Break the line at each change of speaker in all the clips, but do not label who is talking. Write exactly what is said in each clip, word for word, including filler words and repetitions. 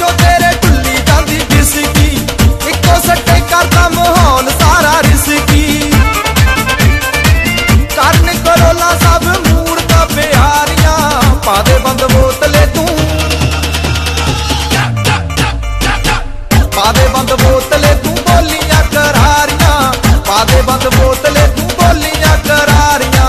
पिछो तेरे टुल्ली जांदी whisky, eco सट्टे करता माहौल सारा रिसकी। करन करोला सब मूर्ता प्यारियां, पा दे बंद बोतले तू, पा दे बंद बोतले तू बोलियां करारियां, पा दे बंद बोतले तू बोलियां करारियां।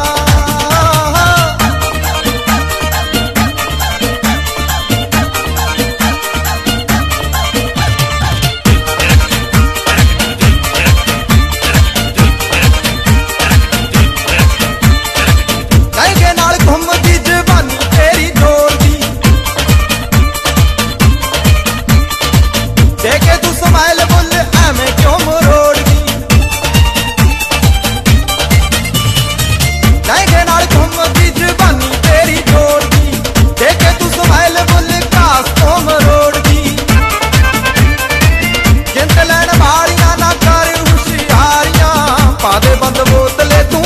लहंगे नाल घुमदी जवानी तेरी जोड़दी, देखे तू स्माइल बुल एवें क्यों मरोड़दी। लहंगे नाल घुमदी जवानी तेरी जोड़दी, देखे तू स्माइल बुल कास क्यों मरोड़दी। जिंद लैन वालियां ना कर हुशियारियां, पा दे बंद बोतले तू,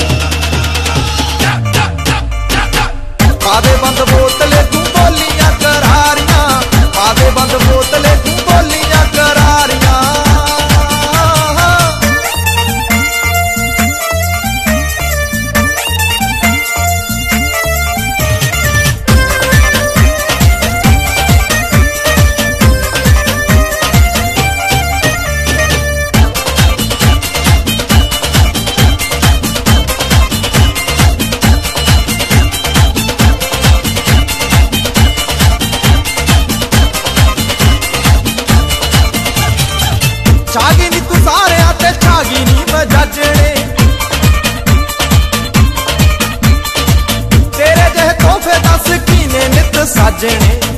पा दे बंद बोतले तू बोलियां करारियां, पा दे बंद बोतले तू बोलियां करारियां। छागी नी तू सारे आते छागी नी मजाजने, तेरे जह तोहफे दस कीने नित साजने।